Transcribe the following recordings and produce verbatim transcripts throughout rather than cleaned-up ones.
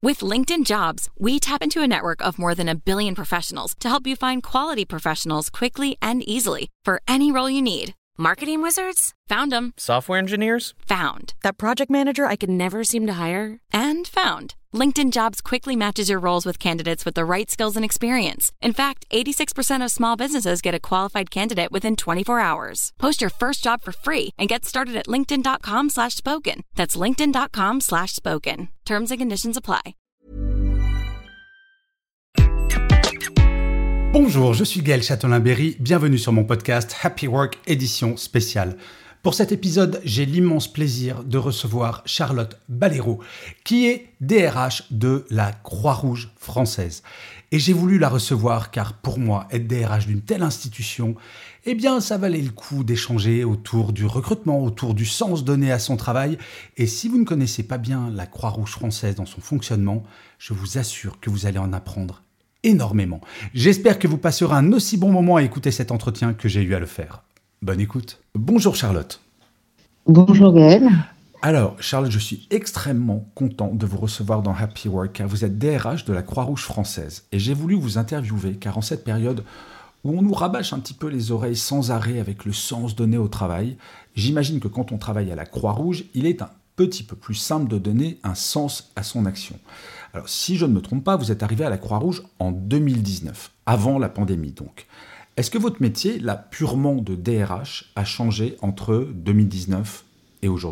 With LinkedIn Jobs, we tap into a network of more than a billion professionals to help you find quality professionals quickly and easily for any role you need. Marketing wizards? Found them. Software engineers? Found. That project manager I could never seem to hire? And found. LinkedIn Jobs quickly matches your roles with candidates with the right skills and experience. In fact, eighty-six percent of small businesses get a qualified candidate within twenty-four hours. Post your first job for free and get started at linkedin.com slash spoken. That's linkedin.com slash spoken. Terms and conditions apply. Bonjour, je suis Gaël Châtelain-Berry, bienvenue sur mon podcast Happy Work édition spéciale. Pour cet épisode, j'ai l'immense plaisir de recevoir Charlotte Ballero, qui est D R H de la Croix-Rouge française. Et j'ai voulu la recevoir car pour moi, être D R H d'une telle institution, eh bien ça valait le coup d'échanger autour du recrutement, autour du sens donné à son travail. Et si vous ne connaissez pas bien la Croix-Rouge française dans son fonctionnement, je vous assure que vous allez en apprendre énormément. J'espère que vous passerez un aussi bon moment à écouter cet entretien que j'ai eu à le faire. Bonne écoute. Bonjour Charlotte. Bonjour Gaël. Alors Charlotte, je suis extrêmement content de vous recevoir dans Happy Work car vous êtes D R H de la Croix-Rouge française. Et j'ai voulu vous interviewer car en cette période où on nous rabâche un petit peu les oreilles sans arrêt avec le sens donné au travail, j'imagine que quand on travaille à la Croix-Rouge, il est un petit peu plus simple de donner un sens à son action. Alors, si je ne me trompe pas, vous êtes arrivé à la Croix-Rouge en deux mille dix-neuf, avant la pandémie donc. Est-ce que votre métier, là, purement de D R H, a changé entre deux mille dix-neuf et aujourd'hui ?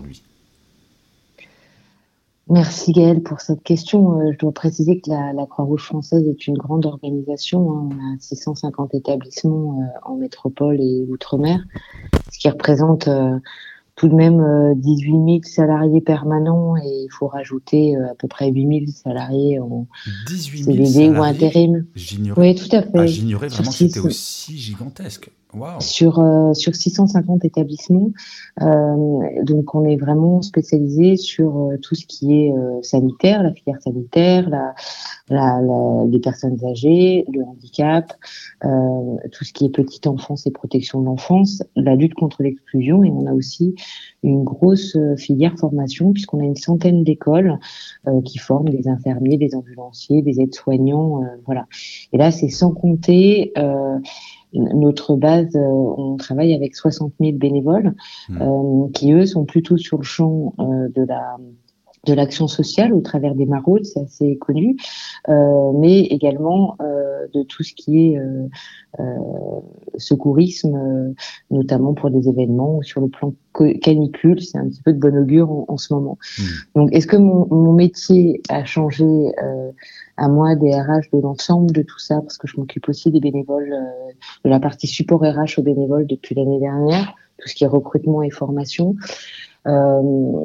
Merci Gaël pour cette question. Euh, je dois préciser que la, la Croix-Rouge française est une grande organisation. Hein. On a six cent cinquante établissements euh, en métropole et outre-mer, ce qui représente euh, tout de même euh, dix-huit mille salariés permanents et il faut rajouter euh, à peu près huit mille salariés en dix-huit mille C D D ou salariés, intérim. J'ignorais, Oui, tout à fait. ah, j'ignorais vraiment que Sur c'était six- aussi gigantesque. Waouh. Sur euh, sur six cent cinquante établissements, euh, donc on est vraiment spécialisé sur euh, tout ce qui est euh, sanitaire, la filière sanitaire, la, la, la les personnes âgées, le handicap, euh, tout ce qui est petite enfance et protection de l'enfance, la lutte contre l'exclusion, et on a aussi une grosse euh, filière formation puisqu'on a une centaine d'écoles euh, qui forment des infirmiers, des ambulanciers, des aides-soignants, euh, voilà. Et là, c'est sans compter euh, notre base, euh, on travaille avec soixante mille bénévoles Mmh. euh, qui, eux, sont plutôt sur le champ euh, de la de l'action sociale au travers des maraudes, c'est assez connu, euh, mais également euh, de tout ce qui est euh, euh, secourisme, euh, notamment pour des événements ou sur le plan co- canicule, c'est un petit peu de bon augure en, en ce moment. Mmh. Donc, est-ce que mon, mon métier a changé euh, à moi, D R H, de l'ensemble de tout ça, parce que je m'occupe aussi des bénévoles, euh, de la partie support R H aux bénévoles depuis l'année dernière, tout ce qui est recrutement et formation. Euh,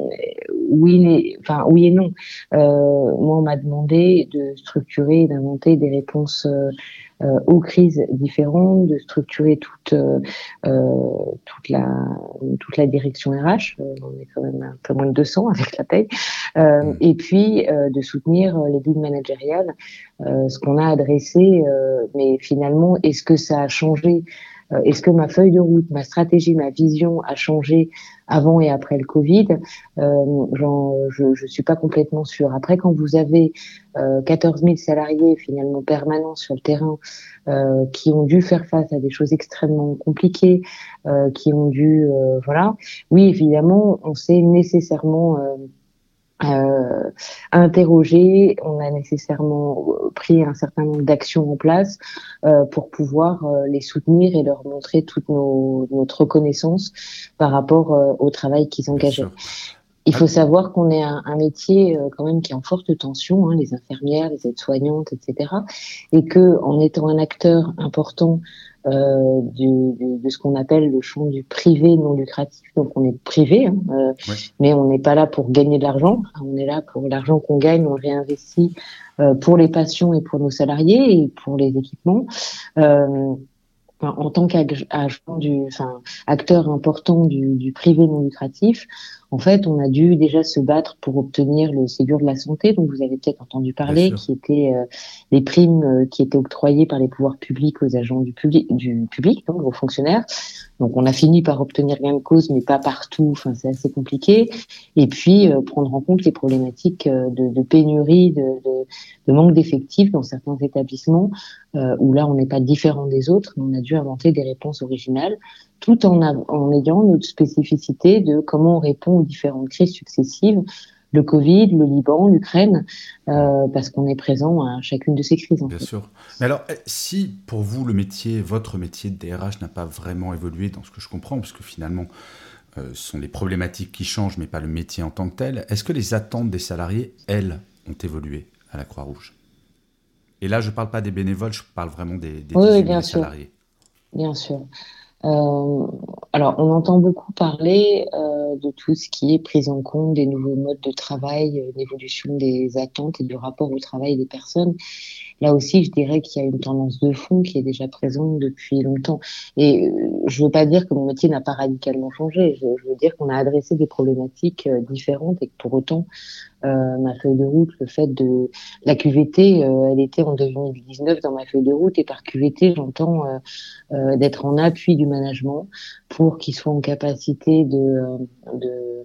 oui, mais, enfin oui et non. Euh, moi, on m'a demandé de structurer et d'inventer des réponses euh, euh, aux crises différentes, de structurer toute euh, euh, toute la toute la direction R H. Euh, on est quand même un peu moins de deux cents avec la paye. Euh, et puis euh, de soutenir les guides managériales, euh, ce qu'on a adressé. Euh, mais finalement, est-ce que ça a changé? Euh, Est-ce que ma feuille de route, ma stratégie, ma vision a changé avant et après le Covid? euh, j'en, je je suis pas complètement sûre. Après, quand vous avez euh, quatorze mille salariés finalement permanents sur le terrain euh, qui ont dû faire face à des choses extrêmement compliquées, euh, qui ont dû euh, voilà, oui évidemment, on s'est nécessairement euh, euh, interrogé, on a nécessairement pris un certain nombre d'actions en place euh, pour pouvoir euh, les soutenir et leur montrer toute nos, notre reconnaissance par rapport euh, au travail qu'ils Bien engageaient. sûr. Il faut savoir qu'on est un, un métier euh, quand même qui est en forte tension, hein, les infirmières, les aides-soignantes, et cetera. Et que en étant un acteur important euh, du, du, de ce qu'on appelle le champ du privé non lucratif, donc on est privé, hein, euh, Ouais. mais on n'est pas là pour gagner de l'argent. On est là pour l'argent qu'on gagne, on le réinvestit euh, pour les patients et pour nos salariés et pour les équipements. Euh, en tant qu'agent du, enfin, acteur important du, du privé non lucratif, En fait, on a dû déjà se battre pour obtenir le Ségur de la santé, dont vous avez peut-être entendu parler, qui étaient euh, les primes euh, qui étaient octroyées par les pouvoirs publics aux agents du public, du public, donc aux fonctionnaires. Donc, on a fini par obtenir gain de cause, mais pas partout. Enfin, c'est assez compliqué. Et puis, euh, prendre en compte les problématiques euh, de, de pénurie, de, de, de manque d'effectifs dans certains établissements, euh, où là, on n'est pas différent des autres. Mais on a dû inventer des réponses originales, tout en, a, en ayant notre spécificité de comment on répond aux différentes crises successives, le Covid, le Liban, l'Ukraine, euh, parce qu'on est présent à chacune de ces crises. En Bien fait. sûr. Mais alors, si pour vous, le métier, votre métier de D R H n'a pas vraiment évolué dans ce que je comprends, parce que finalement, euh, ce sont les problématiques qui changent, mais pas le métier en tant que tel, est-ce que les attentes des salariés, elles, ont évolué à la Croix-Rouge ? Et là, je ne parle pas des bénévoles, je parle vraiment des, des, Oui, oui, des bien sûr, salariés. bien sûr. Euh, alors, on entend beaucoup parler euh, de tout ce qui est prise en compte des nouveaux modes de travail, euh, l'évolution des attentes et du rapport au travail des personnes. Là aussi, je dirais qu'il y a une tendance de fond qui est déjà présente depuis longtemps. Et euh, je veux pas dire que mon métier n'a pas radicalement changé. Je, je veux dire qu'on a adressé des problématiques euh, différentes et que pour autant, euh, ma feuille de route, le fait de la Q V T, euh, elle était en deux mille dix-neuf dans ma feuille de route, et par Q V T, j'entends euh, euh, d'être en appui du management pour qu'ils soient en capacité de, euh, de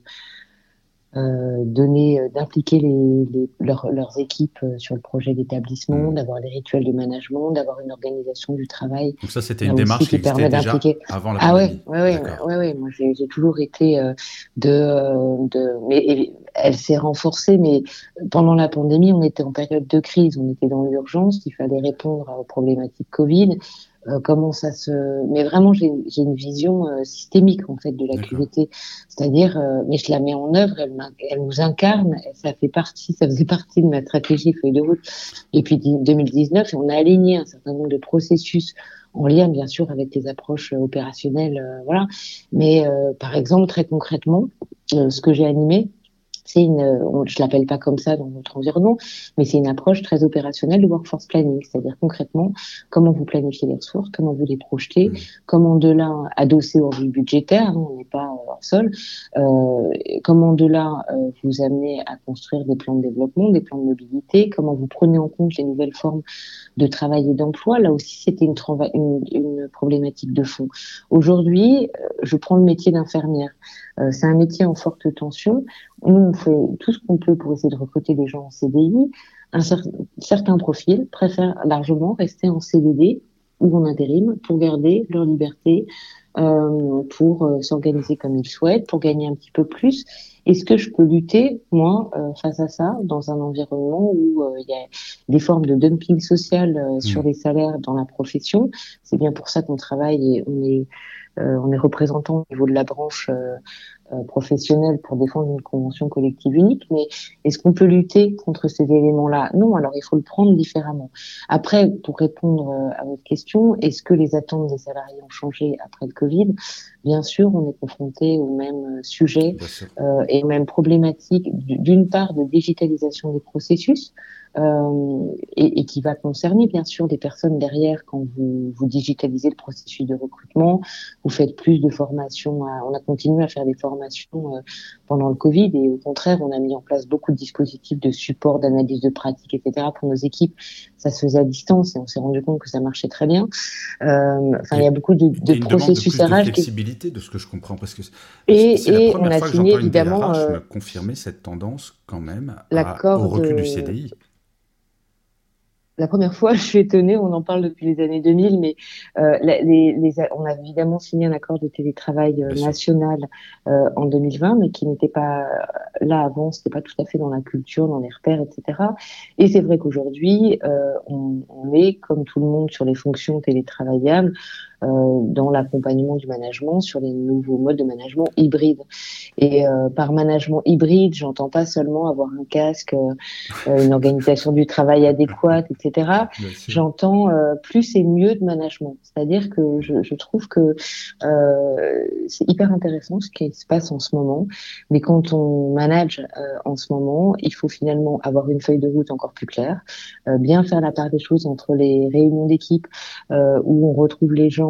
euh, donner, euh, d'impliquer les, les, leurs, leurs équipes euh, sur le projet d'établissement, Mmh. d'avoir des rituels de management, d'avoir une organisation du travail Donc ça, c'était là une aussi démarche qui qui existait permet déjà d'impliquer. avant la Ah ouais, pandémie. ouais, ouais, D'accord. ouais, ouais. Moi j'ai, j'ai toujours été euh, de, euh, de, mais et, elle s'est renforcée. Mais pendant la pandémie, on était en période de crise, on était dans l'urgence, il fallait répondre aux problématiques Covid. Euh, comment ça se, mais vraiment j'ai, j'ai une vision euh, systémique en fait de la D'accord. Q V T, c'est-à-dire, euh, mais je la mets en œuvre, elle, elle nous incarne, ça fait partie, ça faisait partie de ma stratégie feuille de route depuis deux mille dix-neuf, et on a aligné un certain nombre de processus en lien bien sûr avec les approches opérationnelles, euh, voilà. Mais euh, par exemple très concrètement, euh, ce que j'ai animé, c'est une, on, je l'appelle pas comme ça dans notre environnement, mais c'est une approche très opérationnelle de workforce planning, c'est-à-dire concrètement comment vous planifiez les ressources, comment vous les projetez, Mmh. comment de là adosser au revue budgétaire, hein, on n'est pas hors sol, euh, comment de là euh, vous amenez à construire des plans de développement, des plans de mobilité, comment vous prenez en compte les nouvelles formes de travail et d'emploi. Là aussi, c'était une, une, une problématique de fond. Aujourd'hui, euh, je prends le métier d'infirmière. Euh, c'est un métier en forte tension. Nous, on fait tout ce qu'on peut pour essayer de recruter des gens en C D I. Un cer- certains profils préfèrent largement rester en C D D ou en intérim pour garder leur liberté, euh, pour euh, s'organiser comme ils souhaitent, pour gagner un petit peu plus. Est-ce que je peux lutter, moi, euh, face à ça, dans un environnement où euh, il y a des formes de dumping social euh, sur Mmh. les salaires dans la profession? C'est bien pour ça qu'on travaille et on est, euh, on est représentant au niveau de la branche euh, euh, professionnelle pour défendre une convention collective unique. Mais est-ce qu'on peut lutter contre ces éléments-là? Non, alors il faut le prendre différemment. Après, pour répondre euh, à votre question, est-ce que les attentes des salariés ont changé après le Covid? Bien sûr, on est confronté au même sujet Bien sûr. euh, et aux mêmes problématiques, d'une part de digitalisation des processus, euh, et, et qui va concerner bien sûr des personnes derrière quand vous, vous digitalisez le processus de recrutement, vous faites plus de formations, à, on a continué à faire des formations euh, pendant le Covid, et au contraire on a mis en place beaucoup de dispositifs de support, d'analyse de pratique, et cetera pour nos équipes. Ça se faisait à distance et on s'est rendu compte que ça marchait très bien. Euh, Enfin, il y a beaucoup de, de Et une demande de processus plus de R H qui... flexibilité, de ce que je comprends, parce que c'est la et, et on première a fois que signé j'entends une évidemment D R H euh, me confirmer cette tendance quand même à, au l'accord recul du de... C D I. La première fois, je suis étonnée, on en parle depuis les années deux mille, mais euh, les, les, on a évidemment signé un accord de télétravail euh, Bien sûr. national euh, en deux mille vingt, mais qui n'était pas là avant, c'était pas tout à fait dans la culture, dans les repères, et cetera. Et c'est vrai qu'aujourd'hui, euh, on, on est, comme tout le monde, sur les fonctions télétravaillables, euh, dans l'accompagnement du management, sur les nouveaux modes de management hybride. Et euh, par management hybride, j'entends pas seulement avoir un casque, euh, une organisation du travail adéquate, et cetera. Bien sûr. J'entends euh, plus et mieux de management. C'est-à-dire que je, je trouve que euh, c'est hyper intéressant ce qui se passe en ce moment, mais quand on manage euh, en ce moment, il faut finalement avoir une feuille de route encore plus claire, euh, bien faire la part des choses entre les réunions d'équipe euh, où on retrouve les gens,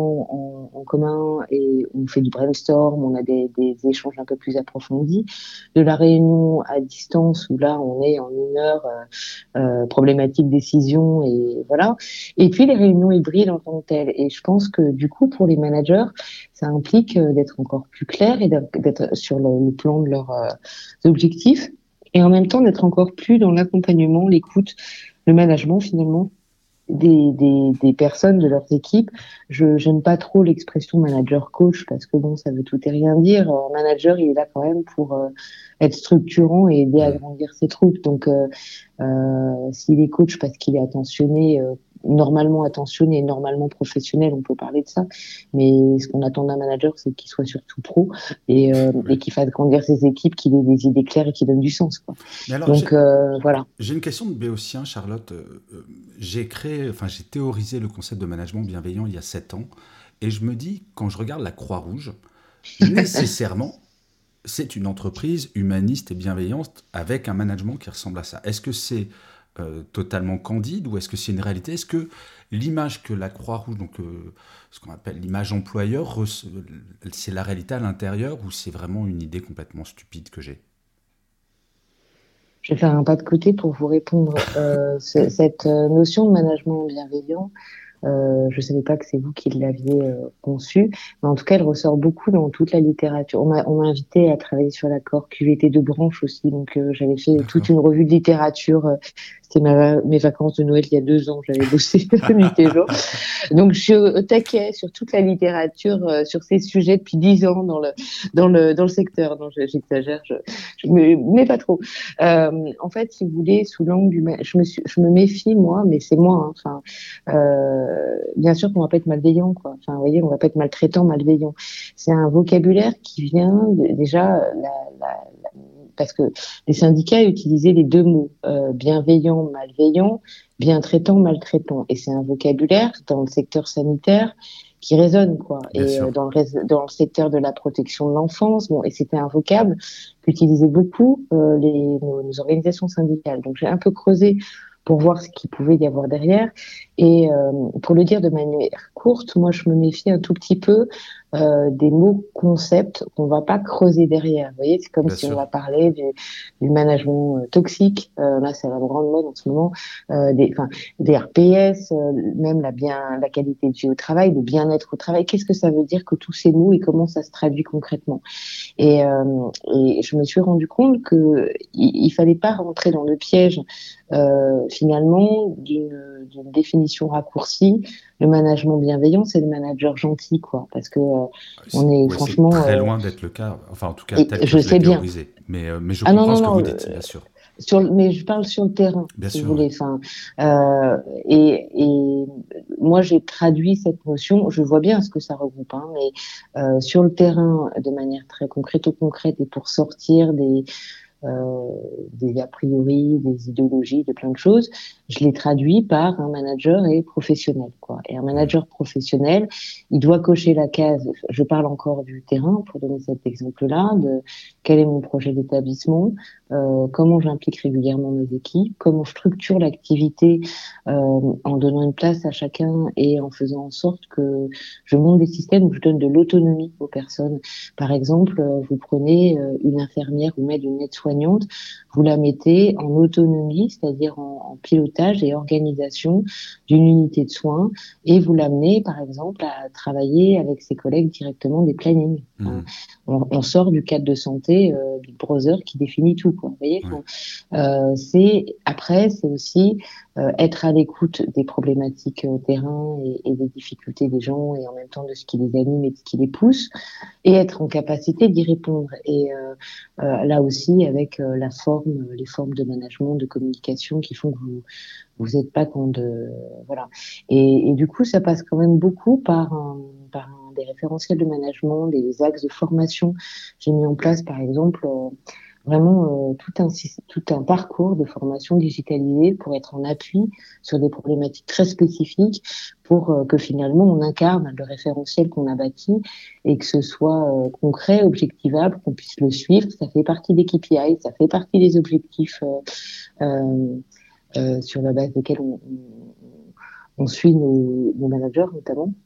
temps en, en commun et on fait du brainstorm, on a des, des échanges un peu plus approfondis, de la réunion à distance où là on est en une heure, euh, euh, problématique décision et voilà, et puis les réunions hybrides en tant que telles. Et je pense que du coup pour les managers, ça implique euh, d'être encore plus clair et d'être sur le, le plan de leurs euh, objectifs, et en même temps d'être encore plus dans l'accompagnement, l'écoute, le management finalement des, des, des personnes de leurs équipes. Je j'aime pas trop l'expression manager coach parce que bon, ça veut tout et rien dire. Un manager, il est là quand même pour euh, être structurant et aider à grandir ses troupes. Donc, euh, euh, s'il est coach parce qu'il est attentionné, euh, normalement attentionné et normalement professionnel, on peut parler de ça. Mais ce qu'on attend d'un manager, c'est qu'il soit surtout pro et, euh, Oui. et qu'il fasse grandir ses équipes, qu'il ait des idées claires et qu'il donne du sens, quoi. Mais alors, Donc, j'ai euh, voilà. j'ai une question de béotien, Charlotte. Euh, euh, j'ai créé, enfin, j'ai théorisé le concept de management bienveillant il y a sept ans, et je me dis, quand je regarde la Croix-Rouge, nécessairement, c'est une entreprise humaniste et bienveillante avec un management qui ressemble à ça. Est-ce que c'est euh, totalement candide ou est-ce que c'est une réalité? Est-ce que l'image que la Croix-Rouge, donc euh, ce qu'on appelle l'image employeur, rece- c'est la réalité à l'intérieur ou c'est vraiment une idée complètement stupide que j'ai? Je vais faire un pas de côté pour vous répondre. Euh, ce- cette euh, notion de management bienveillant, euh, je ne savais pas que c'est vous qui l'aviez euh, conçue, mais en tout cas, elle ressort beaucoup dans toute la littérature. On m'a on m'a invité à travailler sur l'accord Q V T de branche aussi, donc euh, j'avais fait toute D'accord. une revue de littérature. euh, C'était ma, mes vacances de Noël il y a deux ans, j'avais bossé nuit et jour. Donc, je suis au taquet sur toute la littérature, euh, sur ces sujets depuis dix ans dans le, dans le, dans le secteur. Non, je- j'exagère, je, je me, mais pas trop. Euh, en fait, si vous voulez, sous l'angle du, ma- je me suis, je me méfie, moi, mais c'est moi, hein, enfin, euh, bien sûr qu'on va pas être malveillant, quoi. Enfin, vous voyez, on va pas être maltraitant, malveillant. C'est un vocabulaire qui vient de- déjà, la, la, parce que les syndicats utilisaient les deux mots, euh, bienveillant, malveillant, bien traitant, maltraitant. Et c'est un vocabulaire dans le secteur sanitaire qui résonne, quoi. Bien Et euh, sûr. dans le, rais- dans le secteur de la protection de l'enfance, bon, et c'était un vocable qu'utilisaient beaucoup euh, les, nos, nos organisations syndicales. Donc j'ai un peu creusé pour voir ce qu'il pouvait y avoir derrière. Et euh, pour le dire de manière courte, moi je me méfie un tout petit peu euh, des mots concepts qu'on va pas creuser derrière. Vous voyez, c'est comme Bien si on sûr. va parler du, du management euh, toxique. Euh, là, c'est la grande mode en ce moment. Euh, des, enfin, des R P S, euh, même la bien, la qualité de vie au travail, le bien-être au travail. Qu'est-ce que ça veut dire que tous ces mots et comment ça se traduit concrètement? Et, euh, et je me suis rendu compte que il, il fallait pas rentrer dans le piège euh, finalement d'une, d'une définition raccourcie. Le management bienveillant, c'est le manager gentil, quoi, parce que euh, C'est on est ouais, c'est franchement, très euh, loin d'être le cas, enfin en tout cas et tel que je je l'ai sais bien. théorisé. Mais, euh, mais je Ah non comprends non ce que non, vous euh, dites, bien sûr. sur, le- mais je parle sur le terrain, Bien si vous sûr, oui. voulez. Enfin, euh, et, et moi j'ai traduit cette notion. Je vois bien ce que ça regroupe, hein, mais euh, sur le terrain, de manière très concrète ou concrète, et pour sortir des euh, des a priori, des idéologies, de plein de choses, je les traduis par un manager et professionnel, quoi. Et un Hmm. manager professionnel, il doit cocher la case. Je parle encore du terrain pour donner cet exemple-là, de quel est mon projet d'établissement, euh, comment j'implique régulièrement mes équipes, comment je structure l'activité euh, en donnant une place à chacun et en faisant en sorte que je monte des systèmes où je donne de l'autonomie aux personnes. Par exemple, euh, vous prenez euh, une infirmière ou même une aide-soignante, vous la mettez en autonomie, c'est-à-dire en, en pilotage et organisation d'une unité de soins, et vous l'amenez, par exemple, à travailler avec ses collègues directement des plannings. Enfin, Hmm. on, on sort du cadre de santé euh, Big Brother qui définit tout, quoi. Vous voyez, Ouais. enfin, euh, c'est après, c'est aussi euh, être à l'écoute des problématiques euh, terrain et, et des difficultés des gens, et en même temps de ce qui les anime et de ce qui les pousse, et être en capacité d'y répondre. Et euh, euh, là aussi, avec euh, la forme, les formes de management, de communication qui font que vous vous n'êtes pas quand de voilà. Et, et du coup, ça passe quand même beaucoup par un, par un, des référentiels de management, des axes de formation. J'ai mis en place, par exemple, euh, vraiment euh, tout un tout un parcours de formation digitalisée pour être en appui sur des problématiques très spécifiques, pour euh, que finalement on incarne le référentiel qu'on a bâti et que ce soit euh, concret, objectivable, qu'on puisse le suivre. Ça fait partie des K P I, ça fait partie des objectifs euh, euh, euh, sur la base desquels on, on, on suit nos, nos managers notamment.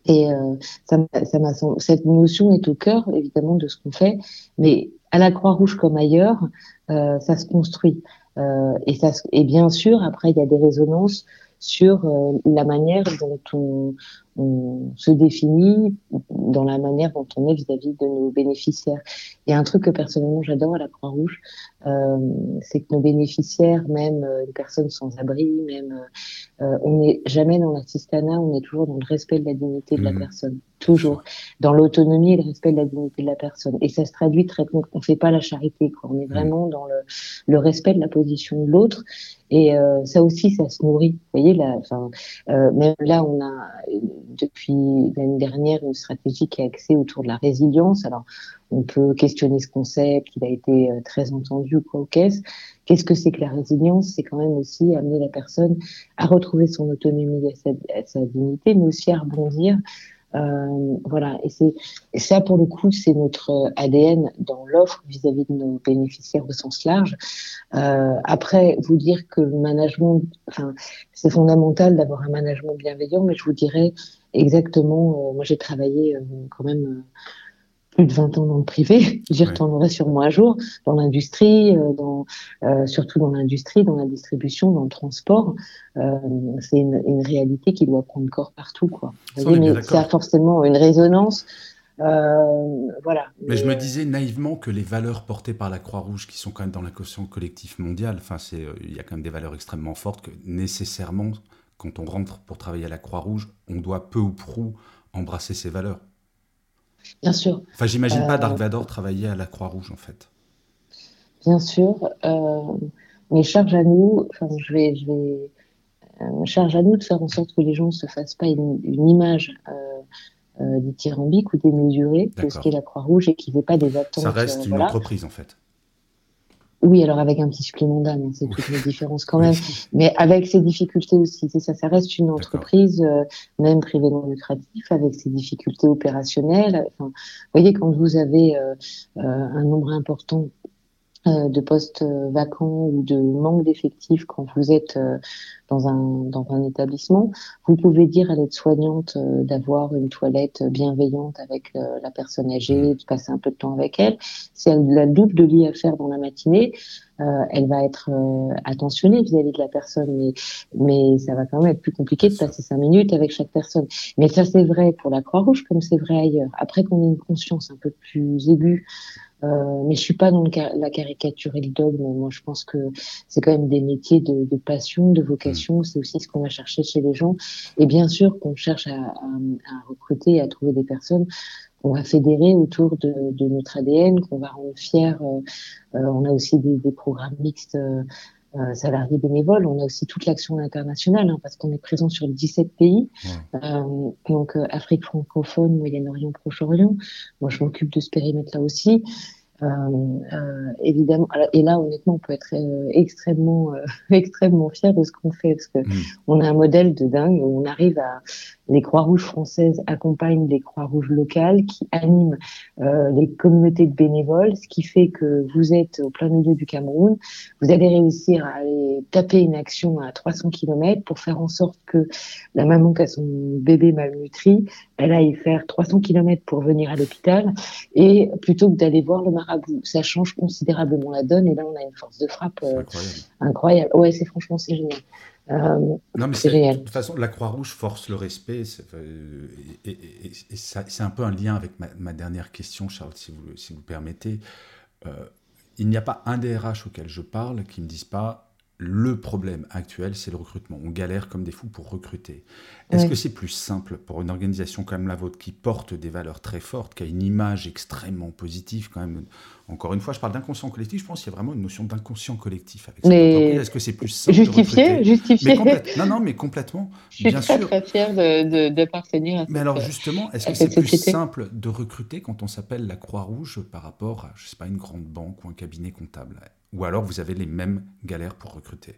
Et euh, ça, m'a- ça m'a, sem- cette notion est au cœur, évidemment, de ce qu'on fait, mais à la Croix-Rouge comme ailleurs, euh, ça se construit. Euh, et, ça, se- et bien sûr, après, il y a des résonances sur euh, la manière dont on, on se définit, dans la manière dont on est vis-à-vis de nos bénéficiaires. Il y a un truc que personnellement j'adore à la Croix-Rouge, euh, c'est que nos bénéficiaires, même euh, les personnes sans abri, même euh, euh, on n'est jamais dans l'assistanat, on est toujours dans le respect de la dignité de la Mhm, personne, bien toujours sûr. dans l'autonomie et le respect de la dignité de la personne. Et ça se traduit très, on fait pas la charité, quoi. On est Mhm. vraiment dans le, le respect de la position de l'autre. Et euh, ça aussi, ça se nourrit. Vous voyez, là, enfin, euh, même là, on a euh, depuis l'année dernière une stratégie qui est axée autour de la résilience. Alors, on peut questionner ce concept, il a été euh, très entendu quoi aux caisses. Qu'est-ce que c'est que la résilience? C'est quand même aussi amener la personne à retrouver son autonomie et sa, sa dignité, mais aussi à rebondir. Euh, voilà, et c'est et ça pour le coup, c'est notre A D N dans l'offre vis-à-vis de nos bénéficiaires au sens large. Euh, après, vous dire que le management, enfin, c'est fondamental d'avoir un management bienveillant, mais je vous dirais exactement. Euh, moi, j'ai travaillé euh, quand même euh, plus de vingt ans dans le privé, j'y Ouais. retournerai sûrement un jour, dans l'industrie, euh, dans, euh, surtout dans l'industrie, dans la distribution, dans le transport. Euh, c'est une, une réalité qui doit prendre corps partout, quoi. Vous Ça, on voyez, est bien mais ça a d'accord. forcément une résonance. Euh, voilà. Mais je Mais, me euh, disais naïvement que les valeurs portées par la Croix-Rouge, qui sont quand même dans l'inconscient collectif mondial, enfin, c'est, euh, il y a quand même des valeurs extrêmement fortes que nécessairement, quand on rentre pour travailler à la Croix-Rouge, on doit peu ou prou embrasser ces valeurs. bien sûr, Enfin, j'imagine pas euh, Dark Vador travailler à la Croix-Rouge, en fait. bien sûr. Euh, mais charge à nous, enfin, je vais, je vais, euh, charge à nous de faire en sorte que les gens ne se fassent pas une, une image. Euh, euh, dithyrambique ou démesuré de ce qu'est D'accord. la Croix-Rouge et qu'ils n'aient pas des Ça attentes. Euh, reste une voilà. entreprise, en fait. Oui, alors avec un petit supplément d'âme, hein, c'est Oui. toute la différence quand même, Oui. mais avec ses difficultés aussi. C'est ça, ça reste une D'accord. entreprise, euh, même privée non lucrative, avec ses difficultés opérationnelles. Enfin, vous voyez, quand vous avez euh, euh, un nombre important euh, de postes euh, vacants ou de manque d'effectifs quand vous êtes euh, dans un, dans un établissement, vous pouvez dire à l'aide-soignante euh, d'avoir une toilette bienveillante avec euh, la personne Hmm. âgée, de passer un peu de temps avec elle. Si elle a le double de lit à faire dans la matinée, euh, elle va être euh, attentionnée vis-à-vis de la personne, mais, mais ça va quand même être plus compliqué Bien de sûr. passer cinq minutes avec chaque personne. Mais ça, c'est vrai pour la Croix-Rouge comme c'est vrai ailleurs. Après qu'on ait une conscience un peu plus aiguë euh, mais je suis pas dans le ca- la caricature et le dogme. Moi, je pense que c'est quand même des métiers de, de passion, de Hmm. vocation. C'est aussi ce qu'on va chercher chez les gens. Et bien sûr qu'on cherche à, à, à recruter et à trouver des personnes qu'on va fédérer autour de, de notre A D N, qu'on va rendre fiers. Euh, euh, on a aussi des, des programmes mixtes. Euh, euh, salariés bénévoles, on a aussi toute l'action internationale hein, parce qu'on est présent sur dix-sept pays, Wow. euh, donc euh, Afrique francophone, Moyen-Orient, Proche-Orient. Moi, je m'occupe de ce périmètre-là aussi. Euh, euh, évidemment, et là, honnêtement, on peut être euh, extrêmement, euh, extrêmement fier de ce qu'on fait parce que Hmm. on a un modèle de dingue où on arrive à les Croix-Rouges françaises accompagnent des Croix-Rouges locales qui animent euh, les communautés de bénévoles, ce qui fait que vous êtes au plein milieu du Cameroun, vous allez réussir à aller taper une action à trois cents kilomètres pour faire en sorte que la maman qui a son bébé malnutri, elle aille faire trois cents kilomètres pour venir à l'hôpital et plutôt que d'aller voir le marabout, ça change considérablement la donne. Et là, on a une force de frappe C'est euh, incroyable. incroyable. Ouais, c'est franchement, c'est génial. Euh, Non, mais c'est c'est, de génial. toute façon, la Croix-Rouge force le respect. C'est, euh, et, et- et- et ça- c'est un peu un lien avec ma, ma dernière question, Charles, si vous, si vous permettez. Euh, il n'y a pas un D R H auquel je parle qui ne me dise pas le problème actuel, c'est le recrutement. On galère comme des fous pour recruter. Est-ce que Ouais. c'est plus simple pour une organisation comme la vôtre qui porte des valeurs très fortes, qui a une image extrêmement positive quand même? Encore une fois, je parle d'inconscient collectif, je pense qu'il y a vraiment une notion d'inconscient collectif avec cette entreprise. Mais Est-ce que c'est plus simple de justifié, recruter? Mais justifié. complète, non, non, mais complètement, Je suis bien très sûr. très fière de, de, d'appartenir à Mais cette, alors euh, justement, est-ce que à c'est cette plus société. simple de recruter quand on s'appelle la Croix-Rouge par rapport à, je sais pas, une grande banque ou un cabinet comptable? Ou alors vous avez les mêmes galères pour recruter?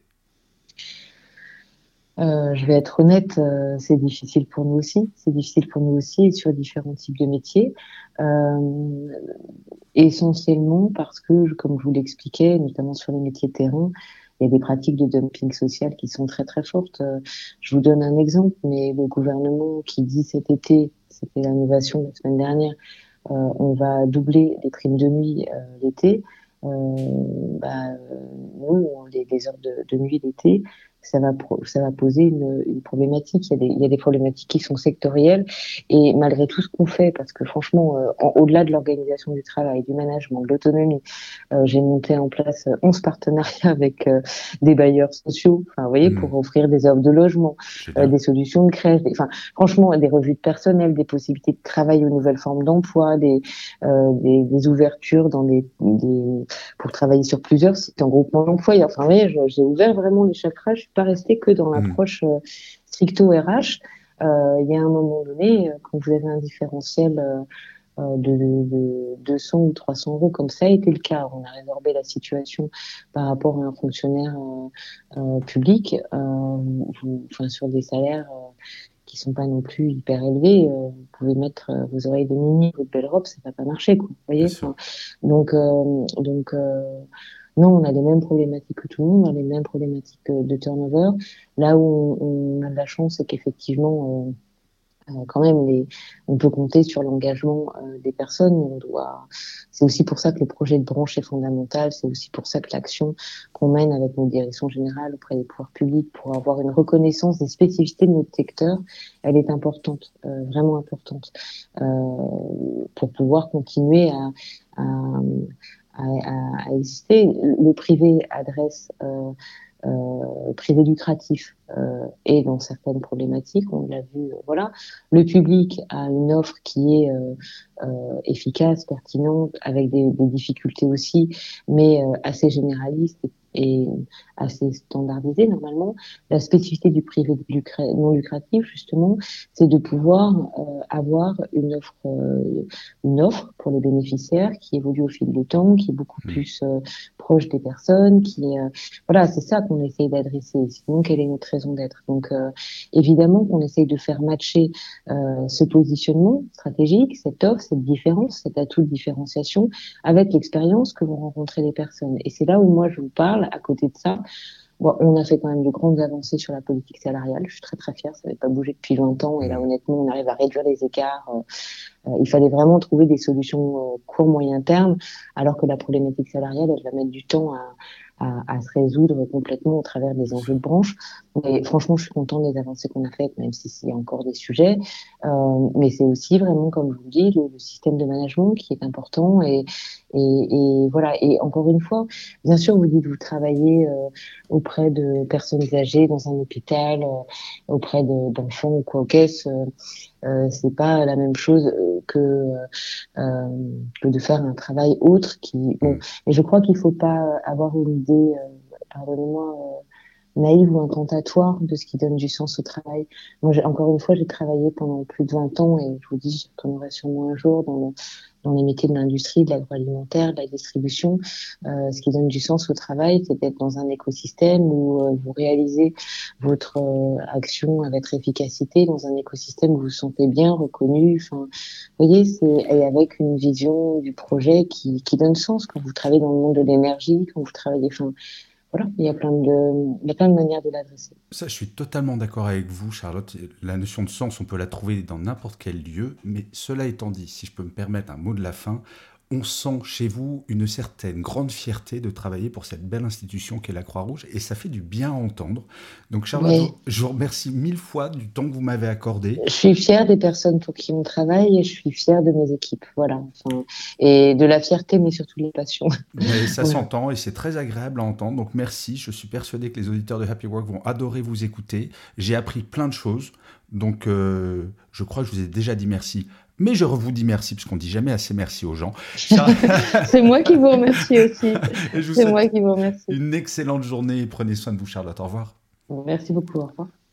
Euh, je vais être honnête, euh, c'est difficile pour nous aussi. C'est difficile pour nous aussi et sur différents types de métiers. Euh, essentiellement parce que, comme je vous l'expliquais, notamment sur les métiers de terrain, il y a des pratiques de dumping social qui sont très très fortes. Euh, je vous donne un exemple, mais le gouvernement qui dit cet été, c'était l'innovation la semaine dernière, euh, on va doubler les primes de nuit euh, l'été. Euh, bah, nous, les, les heures de, de nuit l'été, ça va, pro- ça va poser une, une problématique. Il y, a des, il y a des problématiques qui sont sectorielles et malgré tout ce qu'on fait, parce que franchement, euh, en- au-delà de l'organisation du travail, du management, de l'autonomie, euh, j'ai monté en place onze partenariats avec euh, des bailleurs sociaux, enfin, vous voyez, Mmh. pour offrir des offres de logement, euh, Génial. des solutions de crèche, des- enfin, franchement, des revues de personnel, des possibilités de travail aux nouvelles formes d'emploi, des, euh, des, des ouvertures dans des, des pour travailler sur plusieurs sites en groupement d'employeurs. Enfin, vous voyez, je- j'ai ouvert vraiment les chakras. Je suis pas restée que dans Mmh. l'approche euh, stricto R H. Euh, Il y a un moment donné, euh, quand vous avez un différentiel euh, euh, de, de, de deux cents ou trois cents euros, comme ça a été le cas, on a résorbé la situation par rapport à un fonctionnaire euh, euh, public, euh, vous- enfin, sur des salaires euh, qui sont pas non plus hyper élevés. Euh, vous pouvez mettre euh, vos oreilles de Mini, votre belle robe, ça va pas marcher, quoi. Vous Bien voyez, sûr. enfin, donc, euh, donc euh, non, on a les mêmes problématiques que tout le monde, on a les mêmes problématiques euh, de turnover. Là où on, on a de la chance, c'est qu'effectivement, euh, euh, quand même, les, on peut compter sur l'engagement euh, des personnes. Mais on doit. C'est aussi pour ça que le projet de branche est fondamental. C'est aussi pour ça que l'action qu'on mène avec nos directions générales auprès des pouvoirs publics pour avoir une reconnaissance des spécificités de notre secteur, elle est importante, euh, vraiment importante, euh, pour pouvoir continuer à, à, à, à exister. Le privé adresse euh, euh, privé lucratif euh, et dans certaines problématiques, on l'a vu, euh, voilà. Le public a une offre qui est euh, euh, efficace, pertinente, avec des, des difficultés aussi, mais euh, assez généraliste et, et assez standardisée normalement. La spécificité du privé lucra- non lucratif, justement, c'est de pouvoir euh, avoir une offre, euh, une offre pour les bénéficiaires qui évolue au fil du temps, qui est beaucoup Mmh. plus euh, proche des personnes, qui est euh, voilà, c'est ça qu'on essaye d'adresser. Sinon, quelle est notre raison d'être? Donc, euh, évidemment qu'on essaye de faire matcher euh, ce positionnement stratégique, cette offre, cette différence, cet atout de différenciation avec l'expérience que vont rencontrer les personnes. Et c'est là où moi je vous parle. À côté de ça, bon, on a fait quand même de grandes avancées sur la politique salariale. Je suis très très fière. Ça n'avait pas bougé depuis vingt ans. Et là, Mmh. honnêtement, on arrive à réduire les écarts. Euh, il fallait vraiment trouver des solutions euh, court moyen terme, alors que la problématique salariale, elle va mettre du temps à, à, à se résoudre complètement au travers des Bien enjeux sûr. de branche. Mais franchement, je suis contente des avancées qu'on a faites, même si s'il y a encore des sujets. Euh, mais c'est aussi vraiment, comme je vous le dis, le, le système de management qui est important. Et, et, et voilà. Et encore une fois, bien sûr, vous dites vous travaillez euh, auprès de personnes âgées dans un hôpital, euh, auprès de- d'enfants ou quoi qu'est-ce. Euh, euh, c'est pas la même chose euh, que euh, que de faire un travail autre qui bon. Mmh. Et je crois qu'il faut pas avoir une idée, euh, pardonnez-moi, euh, naïve ou incantatoire de ce qui donne du sens au travail. Moi, j'ai, encore une fois, j'ai travaillé pendant plus de vingt ans et je vous dis, j'y retournerai sûrement un jour dans le, dans les métiers de l'industrie, de l'agroalimentaire, de la distribution. Euh, ce qui donne du sens au travail, c'est d'être dans un écosystème où euh, vous réalisez votre euh, action avec efficacité, dans un écosystème où vous vous sentez bien, reconnu. Enfin, vous voyez, c'est et avec une vision du projet qui, qui donne sens quand vous travaillez dans le monde de l'énergie, quand vous travaillez. Enfin, voilà, il y a plein de, il y a plein de manières de l'adresser. Ça, je suis totalement d'accord avec vous, Charlotte. La notion de sens, on peut la trouver dans n'importe quel lieu. Mais cela étant dit, si je peux me permettre un mot de la fin, on sent chez vous une certaine grande fierté de travailler pour cette belle institution qu'est la Croix-Rouge. Et ça fait du bien à entendre. Donc, Charlotte, je Oui, vous, je vous remercie mille fois du temps que vous m'avez accordé. je suis fière des personnes pour qui on travaille et je suis fière de mes équipes. Voilà. Enfin, et de la fierté, mais surtout de la passion. Mais ça Voilà. s'entend et c'est très agréable à entendre. Donc, merci. Je suis persuadé que les auditeurs de Happy Work vont adorer vous écouter. J'ai appris plein de choses. Donc, euh, je crois que je vous ai déjà dit merci. Mais je vous dis merci, parce qu'on dit jamais assez merci aux gens. Char- C'est moi qui vous remercie aussi. Et je vous C'est moi souhaite qui vous remercie. une excellente journée et prenez soin de vous, Charlotte. Au revoir. Merci beaucoup. Au revoir.